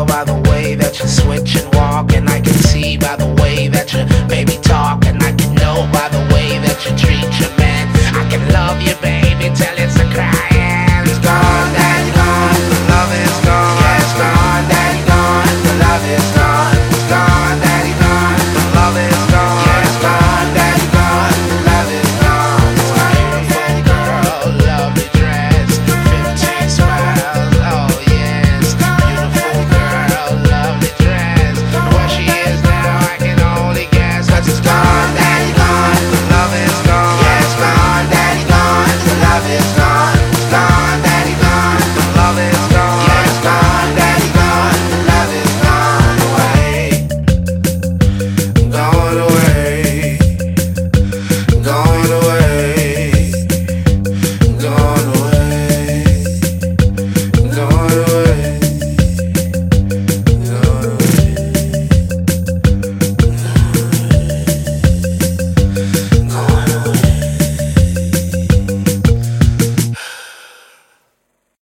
tell by the way that you switch and walk, and I can see by the way that you baby talk, and I can know by the way that you treat your man. I can love you, baby. Tell